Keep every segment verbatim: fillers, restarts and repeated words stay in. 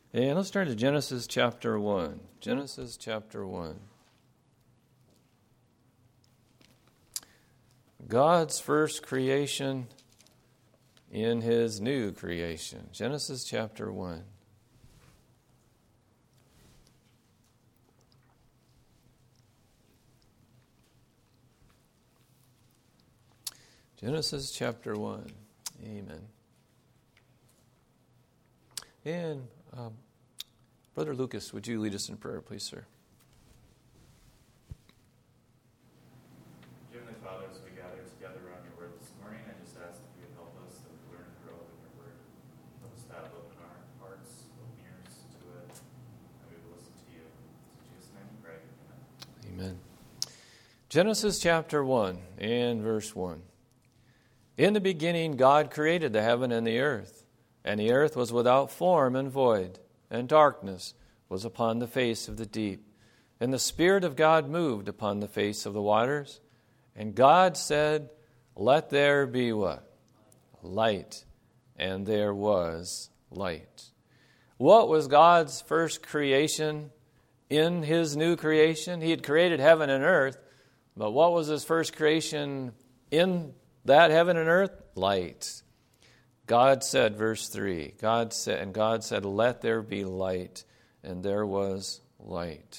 And let's turn to Genesis chapter one. Genesis chapter one. God's first creation in His new creation. Genesis chapter one. Genesis chapter one. Amen. And um, Brother Lucas, would you lead us in prayer, please, sir? Heavenly Father, as we gather together around your word this morning, I just ask that you would help us to learn and grow in your word. Help us to have open our hearts, open ears to it, and we will listen to you. In Jesus' name we pray. Amen. Amen. Genesis chapter one and verse one. In the beginning God created the heaven and the earth, and the earth was without form and void, and darkness was upon the face of the deep. And the Spirit of God moved upon the face of the waters. And God said, let there be what? Light. And there was light. What was God's first creation in His new creation? He had created heaven and earth, but what was His first creation in that heaven and earth? Light. God said, verse three, God said, and God said, let there be light, and there was light.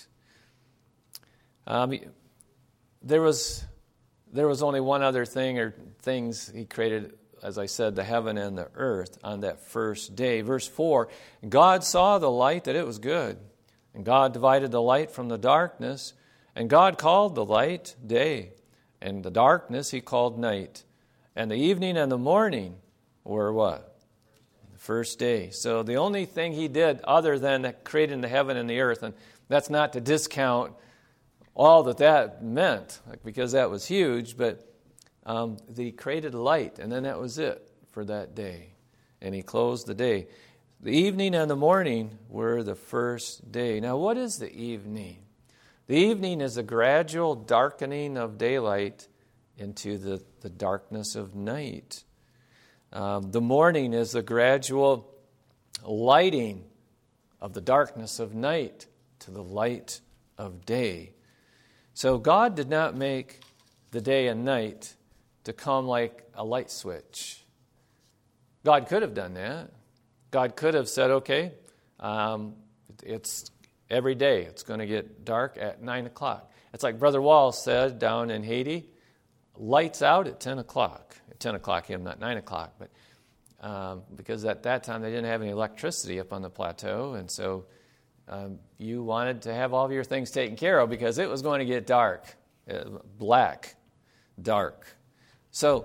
Um, there was there was only one other thing or things He created, as I said, the heaven and the earth on that first day. Verse four, God saw the light that it was good, and God divided the light from the darkness, and God called the light day, and the darkness He called night. And the evening and the morning were what? The first day. So the only thing He did other than creating the heaven and the earth, and that's not to discount all that that meant, because that was huge, but um, He created light, and then that was it for that day. And He closed the day. The evening and the morning were the first day. Now, what is the evening? The evening is a gradual darkening of daylight into the, the darkness of night. Um, the morning is the gradual lighting of the darkness of night to the light of day. So God did not make the day and night to come like a light switch. God could have done that. God could have said, okay, um, it's every day it's going to get dark at nine o'clock. It's like Brother Wall said down in Haiti, lights out at ten o'clock. At ten o'clock, him, not nine o'clock. But um, because at that time they didn't have any electricity up on the plateau, and so um, you wanted to have all of your things taken care of because it was going to get dark, uh, black, dark. So,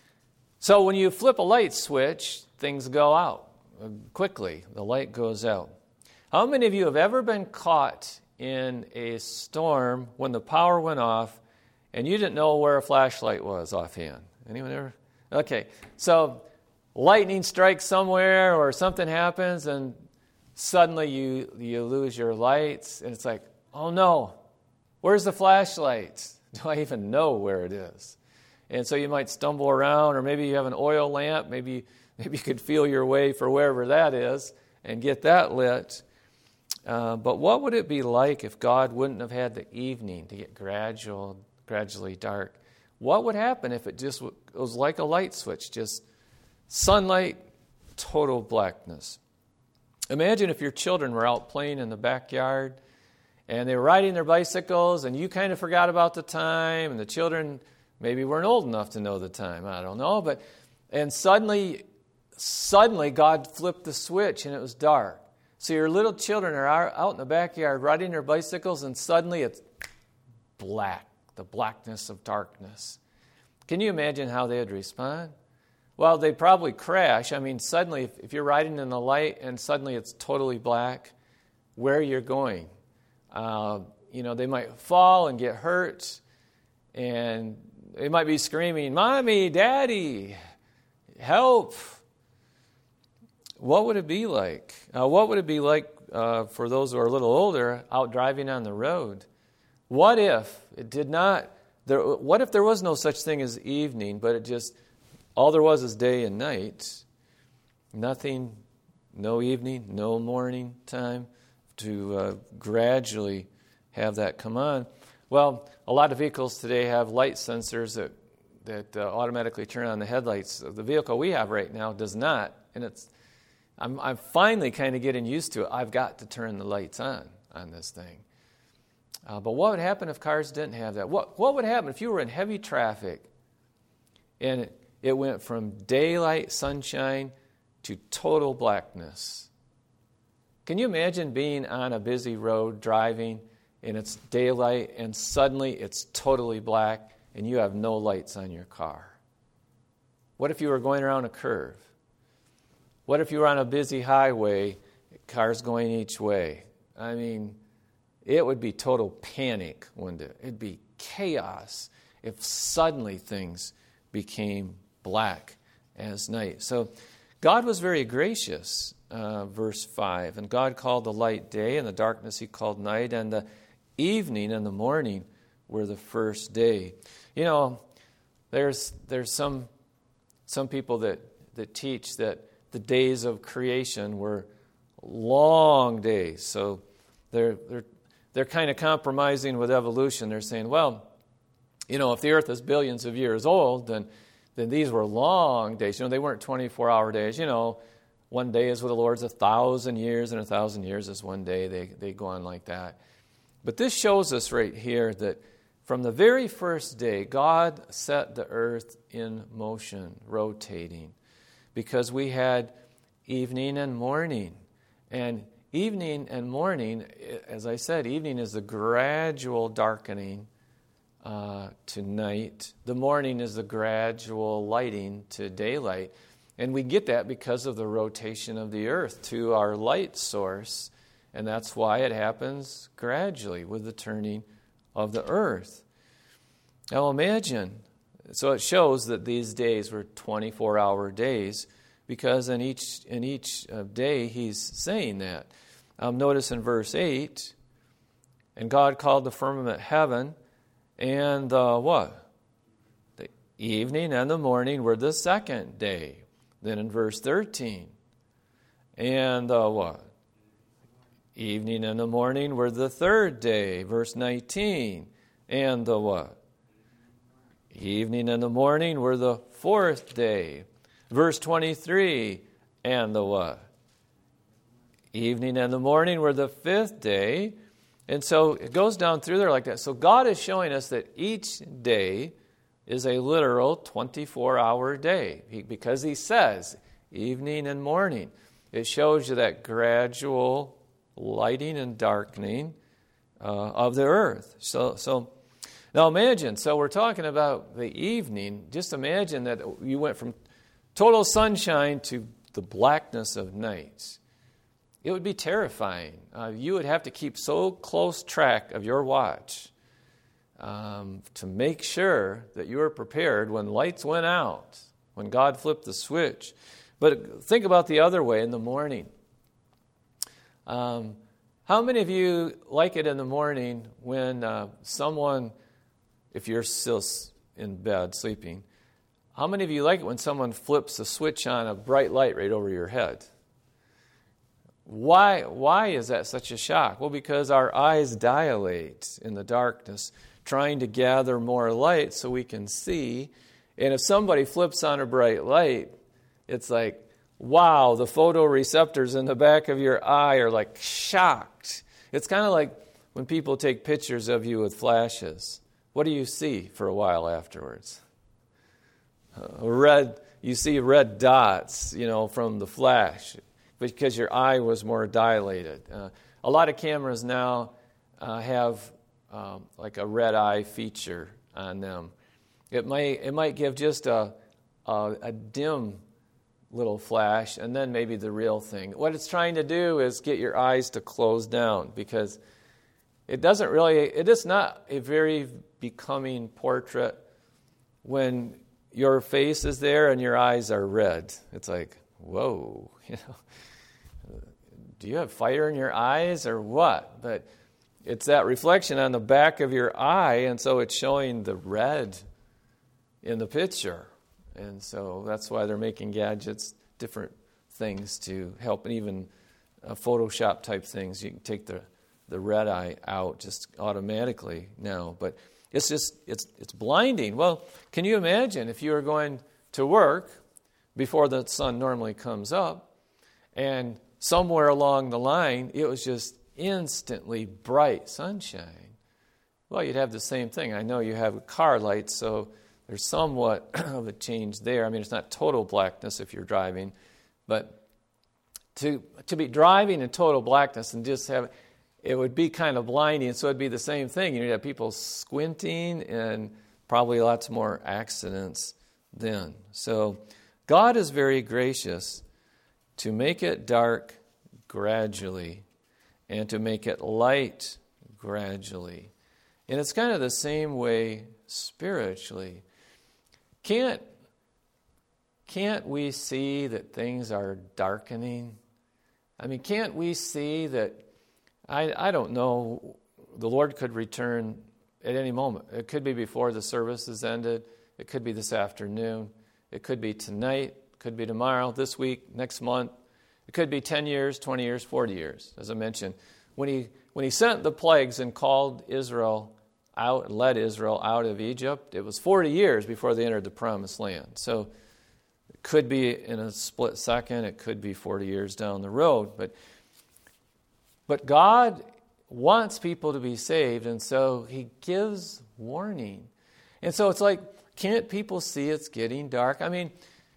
so when you flip a light switch, things go out quickly. The light goes out. How many of you have ever been caught in a storm when the power went off and you didn't know where a flashlight was offhand? Anyone ever? Okay, so lightning strikes somewhere or something happens and suddenly you you lose your lights and it's like, oh no, where's the flashlight? Do I even know where it is? And so you might stumble around, or maybe you have an oil lamp, maybe maybe you could feel your way for wherever that is and get that lit. Uh, but what would it be like if God wouldn't have had the evening to get gradual, gradually dark? What would happen if it just was like a light switch, just sunlight, total blackness? Imagine if your children were out playing in the backyard and they were riding their bicycles and you kind of forgot about the time, and the children maybe weren't old enough to know the time. I don't know, but and suddenly, suddenly God flipped the switch and it was dark. So your little children are out in the backyard riding their bicycles, and suddenly it's black, the blackness of darkness. Can you imagine how they would respond? Well, they'd probably crash. I mean, suddenly, if, if you're riding in the light and suddenly it's totally black, where you're going? Uh, you know, they might fall and get hurt, and they might be screaming, "Mommy, Daddy, help!" What would it be like? Uh, what would it be like uh, for those who are a little older out driving on the road? What if it did not? There, what if there was no such thing as evening, but it just all there was is day and night? Nothing no evening, no morning time, to uh, gradually have that come on. Well, a lot of vehicles today have light sensors that that uh, automatically turn on the headlights. The vehicle we have right now does not, and it's. I'm, I'm finally kind of getting used to it. I've got to turn the lights on on this thing. Uh, but what would happen if cars didn't have that? What What would happen if you were in heavy traffic and it, it went from daylight, sunshine, to total blackness? Can you imagine being on a busy road driving and it's daylight and suddenly it's totally black and you have no lights on your car? What if you were going around a curve? What if you were on a busy highway, cars going each way? I mean, it would be total panic, wouldn't it? It'd be chaos if suddenly things became black as night. So God was very gracious, uh, verse five. And God called the light day, and the darkness he called night, and the evening and the morning were the first day. You know, there's there's some some people that, that teach that the days of creation were long days. So they're they're they're kind of compromising with evolution. They're saying, well, you know, if the earth is billions of years old, then then these were long days. You know, they weren't twenty-four hour days. You know, one day is with the Lord's a thousand years, and a thousand years is one day. They they go on like that. But this shows us right here that from the very first day, God set the earth in motion, rotating, because we had evening and morning. And evening and morning, as I said, evening is the gradual darkening uh, to night. The morning is the gradual lighting to daylight. And we get that because of the rotation of the earth to our light source. And that's why it happens gradually with the turning of the earth. Now imagine, so it shows that these days were twenty-four hour days, because in each in each day he's saying that. Um, notice in verse eight, and God called the firmament heaven, and the what? The evening and the morning were the second day. Then in verse thirteen, and the what? Evening and the morning were the third day. Verse nineteen, and the what? Evening and the morning were the fourth day. Verse twenty-three, and the what? Evening and the morning were the fifth day. And so it goes down through there like that. So God is showing us that each day is a literal twenty-four hour day. He, because he says evening and morning. It shows you that gradual lighting and darkening uh, of the earth. So, so now imagine, so we're talking about the evening. Just imagine that you went from total sunshine to the blackness of night. It would be terrifying. Uh, you would have to keep so close track of your watch um, to make sure that you were prepared when lights went out, when God flipped the switch. But think about the other way in the morning. Um, how many of you like it in the morning when uh, someone, if you're still in bed sleeping, how many of you like it when someone flips a switch on a bright light right over your head? Why, why is that such a shock? Well, because our eyes dilate in the darkness, trying to gather more light so we can see. And if somebody flips on a bright light, it's like, wow, the photoreceptors in the back of your eye are like shocked. It's kind of like when people take pictures of you with flashes. What do you see for a while afterwards? Uh, red, you see red dots, you know, from the flash, because your eye was more dilated. Uh, a lot of cameras now uh, have um, like a red eye feature on them. It might it might give just a a, a dim little flash, and then maybe the real thing. What it's trying to do is get your eyes to close down, because it doesn't really, it is not a very becoming portrait when your face is there and your eyes are red. It's like, whoa, you know, do you have fire in your eyes or what? But it's that reflection on the back of your eye, and so it's showing the red in the picture. And so that's why they're making gadgets different things to help, and even uh, Photoshop type things. You can take the, the red eye out just automatically now. But it's just, it's it's blinding. Well, can you imagine if you were going to work before the sun normally comes up, and somewhere along the line it was just instantly bright sunshine? Well, you'd have the same thing. I know you have car lights, so there's somewhat of a change there. I mean, it's not total blackness if you're driving, but to to be driving in total blackness and just have, it would be kind of blinding, so it'd be the same thing. You'd have people squinting and probably lots more accidents then. So God is very gracious to make it dark gradually and to make it light gradually. And it's kind of the same way spiritually. Can't, can't we see that things are darkening? I mean, can't we see that, I, I don't know, the Lord could return at any moment. It could be before the service is ended. It could be this afternoon. It could be tonight. It could be tomorrow, this week, next month. It could be ten years, twenty years, forty years, as I mentioned. When he, when he sent the plagues and called Israel out, led Israel out of Egypt, it was forty years before they entered the promised land. So it could be in a split second. It could be forty years down the road. But, but God wants people to be saved, and so he gives warning. And so it's like, can't people see it's getting dark? I mean,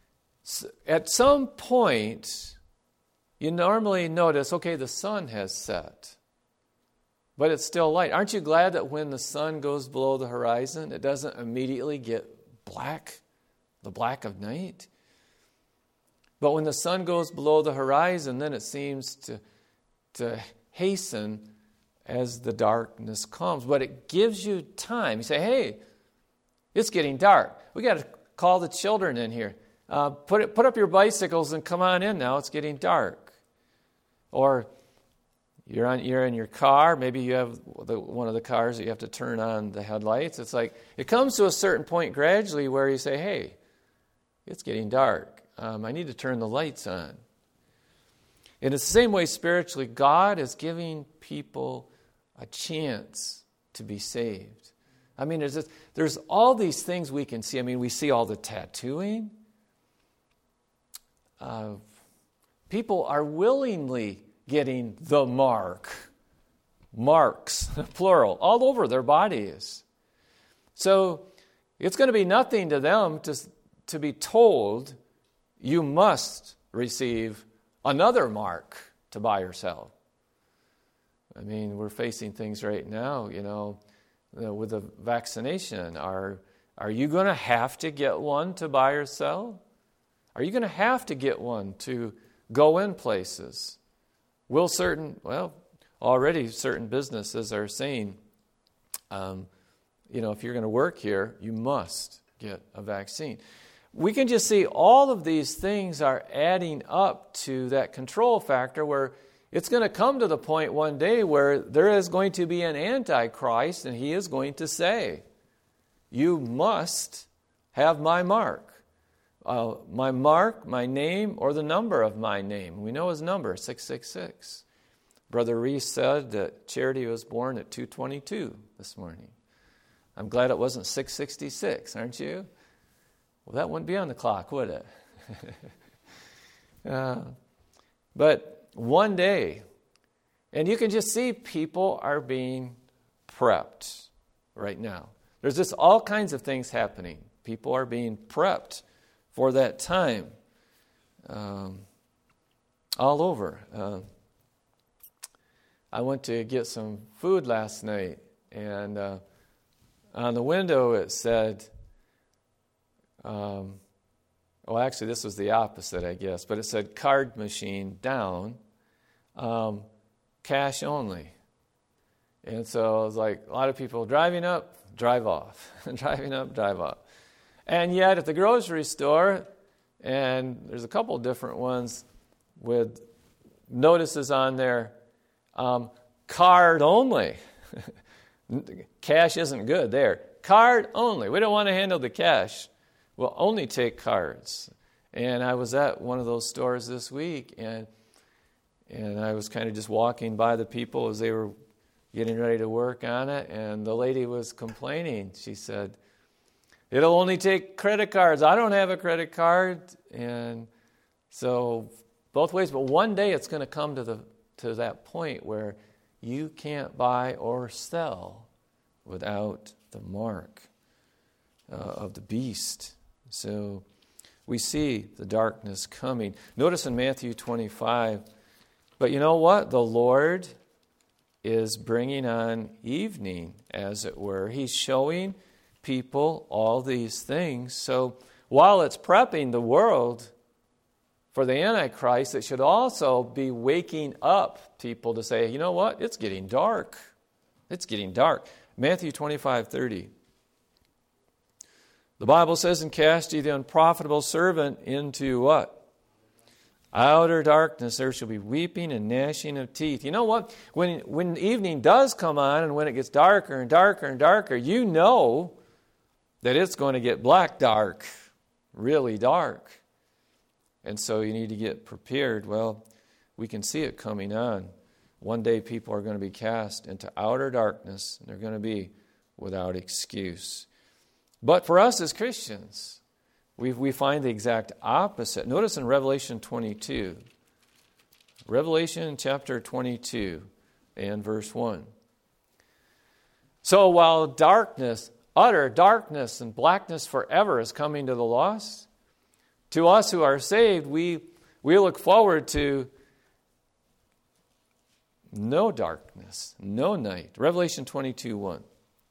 at some point, you normally notice, okay, the sun has set, but it's still light. Aren't you glad that when the sun goes below the horizon, it doesn't immediately get black, the black of night? But when the sun goes below the horizon, then it seems to, to hasten as the darkness comes. But it gives you time. You say, hey, it's getting dark. We got to call the children in here. Uh, put it, put up your bicycles and come on in now. It's getting dark. Or you're on you're in your car. Maybe you have the, one of the cars that you have to turn on the headlights. It's like it comes to a certain point gradually where you say, "Hey, it's getting dark. Um, I need to turn the lights on." In the same way, spiritually, God is giving people a chance to be saved. I mean, there's, this, there's all these things we can see. I mean, we see all the tattooing. Uh, people are willingly getting the mark, marks, plural, all over their bodies. So it's going to be nothing to them to, to be told, you must receive another mark to buy or sell. I mean, we're facing things right now, you know, with the vaccination. Are, are you going to have to get one to buy or sell? Are you going to have to get one to go in places? Will certain, well, already certain businesses are saying, um, you know, if you're going to work here, you must get a vaccine. We can just see all of these things are adding up to that control factor where it's going to come to the point one day where there is going to be an antichrist and he is going to say, you must have my mark. Uh, my mark, my name, or the number of my name. We know his number, six six six. Brother Reese said that Charity was born at two twenty-two this morning. I'm glad it wasn't six sixty-six, aren't you? Well, that wouldn't be on the clock, would it? uh, but one day, and you can just see people are being prepped right now. There's just all kinds of things happening. People are being prepped for that time, um, all over. Uh, I went to get some food last night, and uh, on the window it said, um, well, actually this was the opposite, I guess, but it said card machine down, um, cash only. And so I was like, a lot of people driving up, drive off, driving up, drive off. And yet at the grocery store, and there's a couple different ones with notices on there, um, card only. Cash isn't good there. Card only. We don't want to handle the cash. We'll only take cards. And I was at one of those stores this week, and and I was kind of just walking by the people as they were getting ready to work on it, and the lady was complaining. She said, "It'll only take credit cards. I don't have a credit card." And so both ways, but one day it's going to come to the to that point where you can't buy or sell without the mark uh, of the beast. So we see the darkness coming. Notice in Matthew twenty-five, but you know what? The Lord is bringing on evening, as it were. He's showing people all these things. So while it's prepping the world for the Antichrist, it should also be waking up people to say, you know what? It's getting dark. It's getting dark. Matthew twenty-five thirty. The Bible says, "And cast ye the unprofitable servant into" what? "Outer darkness, there shall be weeping and gnashing of teeth." You know what? When, when evening does come on and when it gets darker and darker and darker, you know that it's going to get black dark, really dark. And so you need to get prepared. Well, we can see it coming on. One day people are going to be cast into outer darkness, and they're going to be without excuse. But for us as Christians, we we find the exact opposite. Notice in Revelation twenty-two. Revelation chapter twenty-two and verse one. "So while darkness, utter darkness and blackness forever is coming to the lost, to us who are saved, we, we look forward to no darkness, no night." Revelation twenty-two one.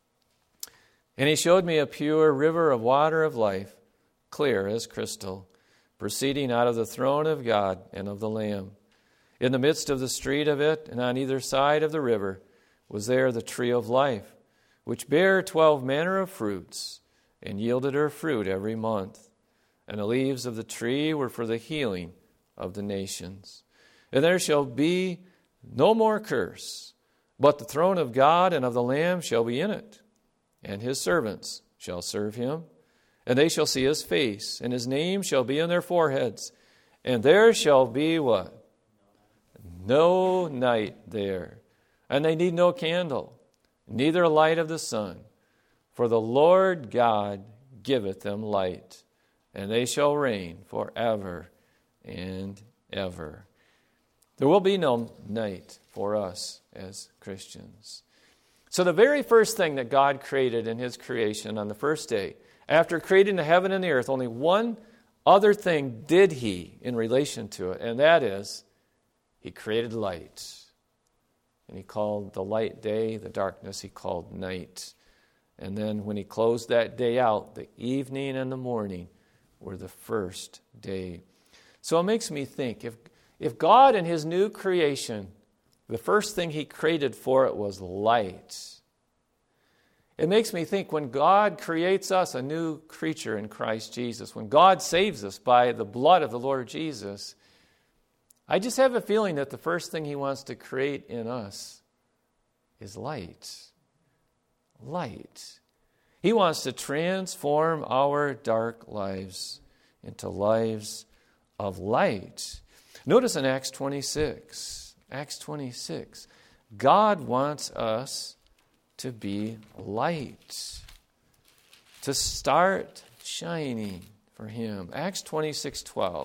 "And he showed me a pure river of water of life, clear as crystal, proceeding out of the throne of God and of the Lamb. In the midst of the street of it, and on either side of the river, was there the tree of life, which bare twelve manner of fruits, and yielded her fruit every month. And the leaves of the tree were for the healing of the nations. And there shall be no more curse, but the throne of God and of the Lamb shall be in it, and his servants shall serve him. And they shall see his face, and his name shall be on their foreheads. And there shall be" what? "No night there. And they need no candle, neither light of the sun. For the Lord God giveth them light, and they shall reign forever and ever." There will be no night for us as Christians. So the very first thing that God created in his creation on the first day, after creating the heaven and the earth, only one other thing did he in relation to it, and that is, he created light. And he called the light day, the darkness he called night. And then when he closed that day out, the evening and the morning were the first day. So it makes me think, if, if God in his new creation, the first thing he created for it was light, it makes me think when God creates us a new creature in Christ Jesus, when God saves us by the blood of the Lord Jesus, I just have a feeling that the first thing he wants to create in us is light. Light. He wants to transform our dark lives into lives of light. Notice in Acts twenty-six, Acts twenty-six, God wants us to be light, to start shining for him. Acts twenty-six twelve.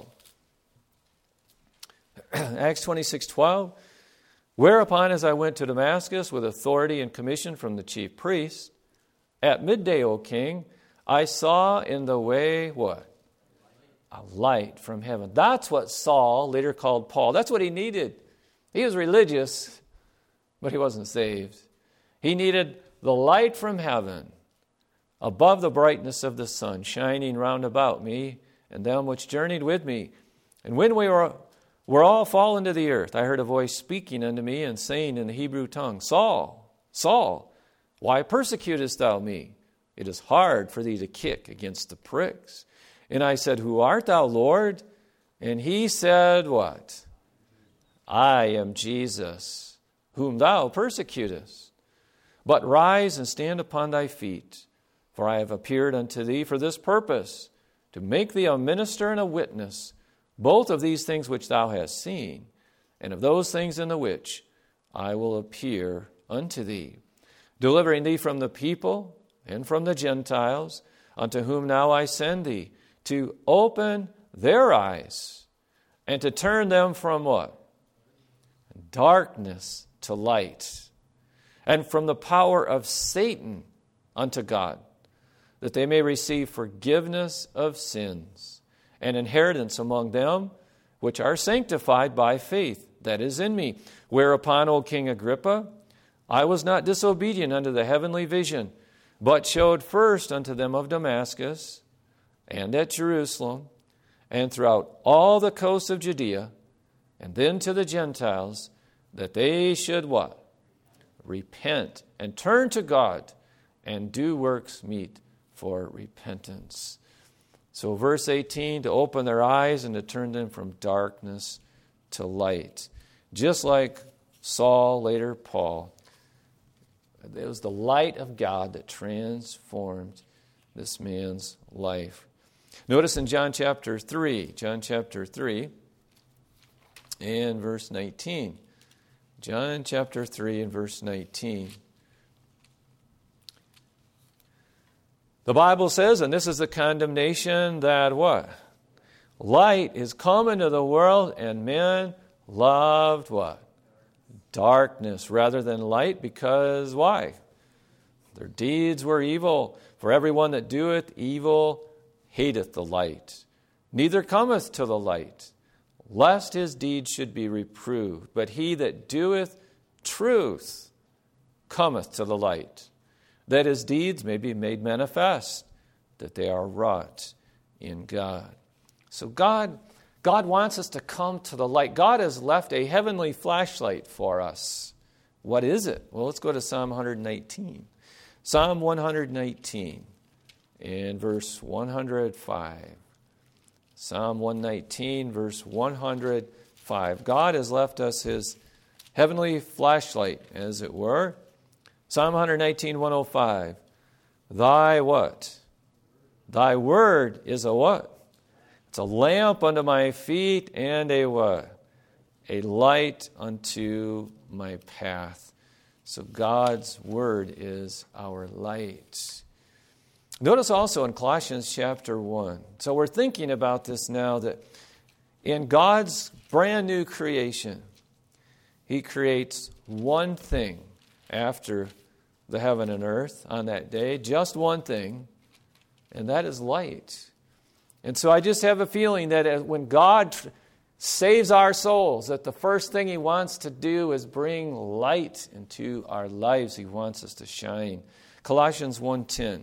Acts twenty-six twelve. "Whereupon, as I went to Damascus with authority and commission from the chief priests, at midday, O king, I saw in the way," what? "A light from heaven." That's what Saul later called Paul. That's what he needed. He was religious, but he wasn't saved. He needed the light from heaven, above the brightness of the sun, shining round about me and them which journeyed with me. And when we were, were all fallen to the earth, I heard a voice speaking unto me and saying in the Hebrew tongue, "Saul, Saul, why persecutest thou me? It is hard for thee to kick against the pricks." And I said, "Who art thou, Lord?" And he said, what? "I am Jesus, whom thou persecutest. But rise and stand upon thy feet, for I have appeared unto thee for this purpose, to make thee a minister and a witness, both of these things which thou hast seen, and of those things in the which I will appear unto thee, delivering thee from the people and from the Gentiles, unto whom now I send thee, to open their eyes, and to turn them from what? Darkness to light, and from the power of Satan unto God, that they may receive forgiveness of sins, and inheritance among them which are sanctified by faith that is in me. Whereupon, O King Agrippa, I was not disobedient unto the heavenly vision, but showed first unto them of Damascus, and at Jerusalem, and throughout all the coasts of Judea, and then to the Gentiles, that they should what? Repent and turn to God, and do works meet for repentance. So verse eighteen, to open their eyes and to turn them from darkness to light. Just like Saul, later Paul, it was the light of God that transformed this man's life. Notice in John chapter three, John chapter three and verse nineteen. John chapter three and verse nineteen. The Bible says, and this is the condemnation, that what? Light is come into the world, and men loved what? Darkness rather than light, because why? Their deeds were evil. For everyone that doeth evil hateth the light, neither cometh to the light, lest his deeds should be reproved. But he that doeth truth cometh to the light, that his deeds may be made manifest, that they are wrought in God. So God, God wants us to come to the light. God has left a heavenly flashlight for us. What is it? Well, let's go to Psalm one nineteen. Psalm one nineteen and verse one hundred five. Psalm one nineteen, verse one hundred five. God has left us his heavenly flashlight, as it were. Psalm one nineteen, one oh five. Thy what? Thy word is a what? It's a lamp unto my feet and a what? A light unto my path. So God's word is our light. Notice also in Colossians chapter one. So we're thinking about this now, that in God's brand new creation, he creates one thing after the heaven and earth on that day, just one thing, and that is light. And so I just have a feeling that when God saves our souls, that the first thing he wants to do is bring light into our lives. He wants us to shine. Colossians one ten.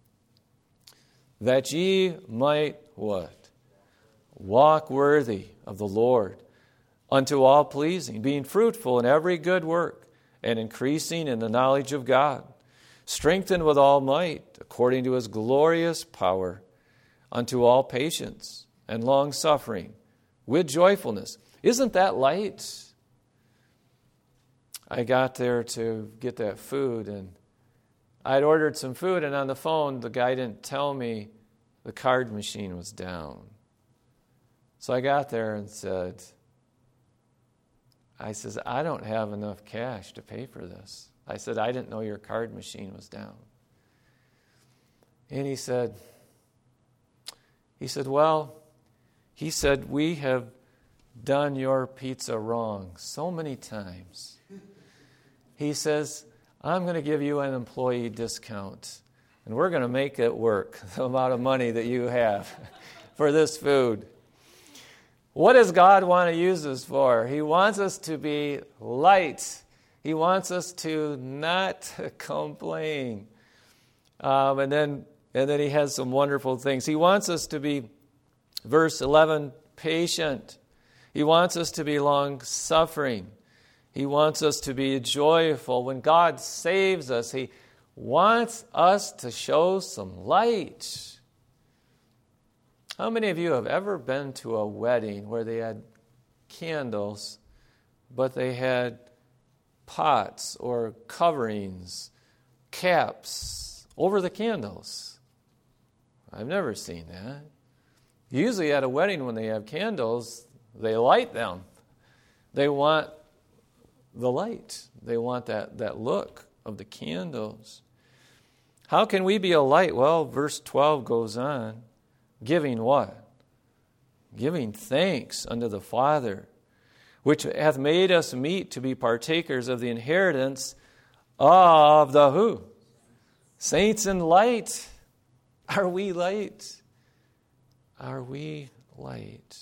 That ye might what? Walk worthy of the Lord, unto all pleasing, being fruitful in every good work, and increasing in the knowledge of God, strengthened with all might, according to his glorious power, unto all patience and long-suffering, with joyfulness. Isn't that light? I got there to get that food, and I'd ordered some food, and on the phone, the guy didn't tell me the card machine was down. So I got there and said, I says, I don't have enough cash to pay for this. I said, I didn't know your card machine was down. And he said, he said, well, he said, we have done your pizza wrong so many times. He says, I'm going to give you an employee discount, and we're going to make it work, the amount of money that you have for this food. What does God want to use us for? He wants us to be light. He wants us to not complain. Um, and then and then he has some wonderful things. He wants us to be, verse eleven, patient. He wants us to be long-suffering. He wants us to be joyful. When God saves us, he wants us to show some light. How many of you have ever been to a wedding where they had candles, but they had pots or coverings, caps over the candles? I've never seen that. Usually at a wedding when they have candles, they light them. They want the light. They want that, that look of the candles. How can we be a light? Well, verse twelve goes on. Giving what? Giving thanks unto the Father, which hath made us meet to be partakers of the inheritance of the who? Saints in light. Are we light? Are we light?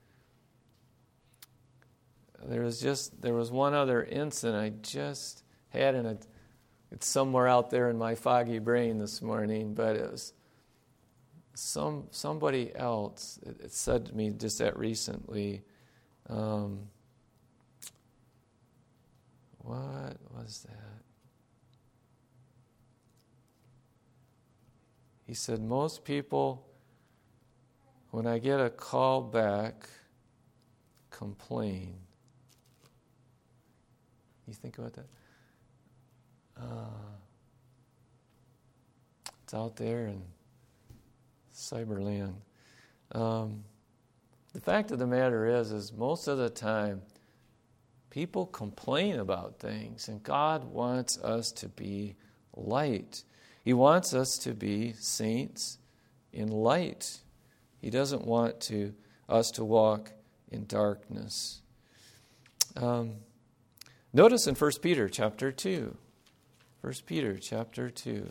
There was just there was one other incident I just had, and it, it's somewhere out there in my foggy brain this morning, but it was some somebody else. It, it said to me just that recently. Um, what was that? He said, most people, when I get a call back, complain. You think about that? Uh, it's out there in cyberland. Um, the fact of the matter is, is most of the time, people complain about things, and God wants us to be light. He wants us to be saints in light. He doesn't want to us to walk in darkness. Um, notice in First Peter chapter two. First Peter chapter two.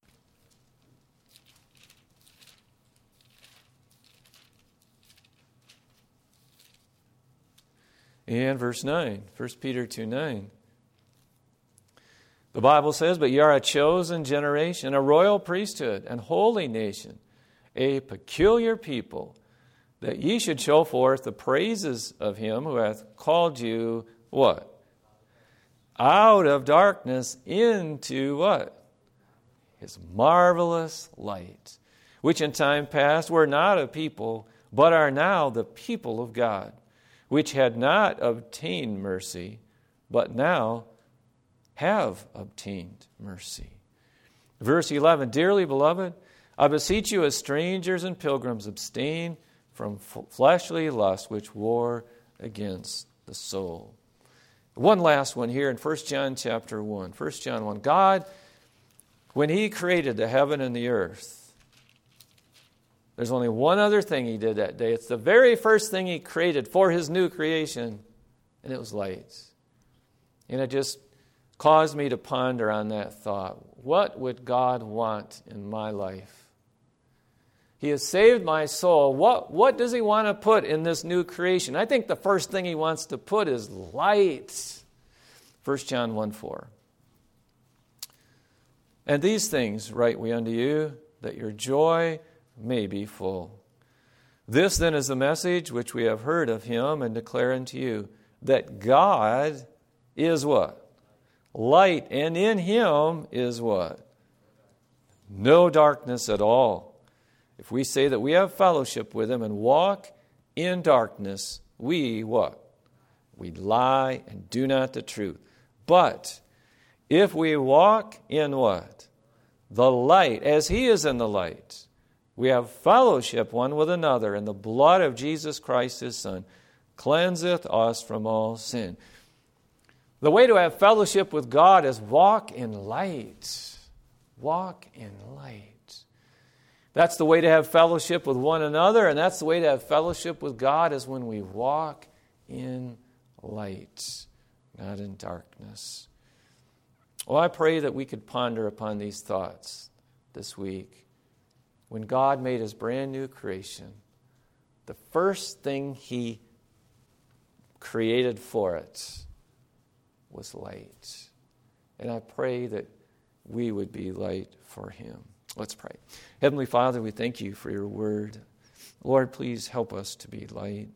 And verse nine. First Peter two nine. The Bible says, but ye are a chosen generation, a royal priesthood, and holy nation, a peculiar people, that ye should show forth the praises of him who hath called you, what? Out of darkness into what? His marvelous light, which in time past were not a people, but are now the people of God, which had not obtained mercy, but now have obtained mercy. Verse eleven, dearly beloved, I beseech you as strangers and pilgrims, abstain from f- fleshly lusts which war against the soul. One last one here in First John chapter one. First John one. God, when He created the heaven and the earth, there's only one other thing He did that day. It's the very first thing He created for His new creation, and it was light. And it just caused me to ponder on that thought. What would God want in my life? He has saved my soul. What, what does He want to put in this new creation? I think the first thing He wants to put is light. First John one four. And these things write we unto you, that your joy may be full. This then is the message which we have heard of Him and declare unto you, that God is what? Light, and in Him is what? No darkness at all. If we say that we have fellowship with Him and walk in darkness, we what? We lie and do not the truth. But if we walk in what? The light, as He is in the light, we have fellowship one with another, and the blood of Jesus Christ His Son cleanseth us from all sin. The way to have fellowship with God is walk in light. Walk in light. That's the way to have fellowship with one another, and that's the way to have fellowship with God is when we walk in light, not in darkness. Well, I pray that we could ponder upon these thoughts this week. When God made His brand new creation, the first thing He created for it was light. And I pray that we would be light for Him. Let's pray. Heavenly Father, we thank You for Your word. Lord, please help us to be light.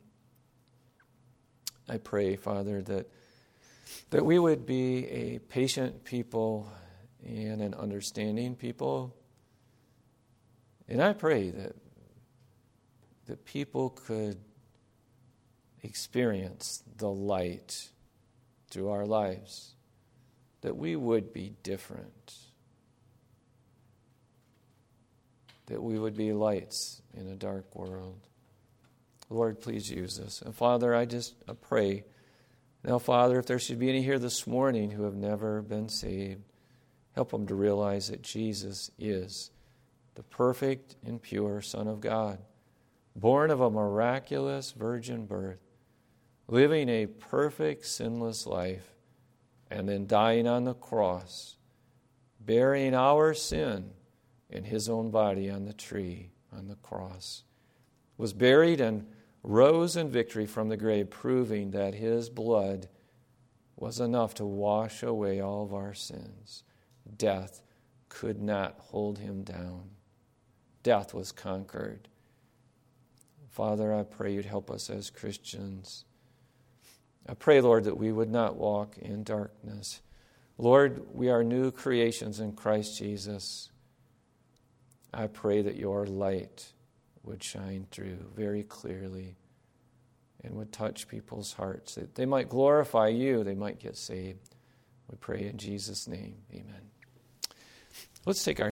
I pray, Father, that, that we would be a patient people and an understanding people. And I pray that, that people could experience the light through our lives, that we would be different, that we would be lights in a dark world. Lord, please use us. And Father, I just I pray. Now, Father, if there should be any here this morning who have never been saved, help them to realize that Jesus is the perfect and pure Son of God, born of a miraculous virgin birth, living a perfect, sinless life, and then dying on the cross, bearing our sin in his own body on the tree, on the cross, was buried and rose in victory from the grave, proving that his blood was enough to wash away all of our sins. Death could not hold him down. Death was conquered. Father, I pray you'd help us as Christians. I pray, Lord, that we would not walk in darkness. Lord, we are new creations in Christ Jesus. I pray that your light would shine through very clearly and would touch people's hearts, that they might glorify you, they might get saved. We pray in Jesus' name. Amen. Let's take our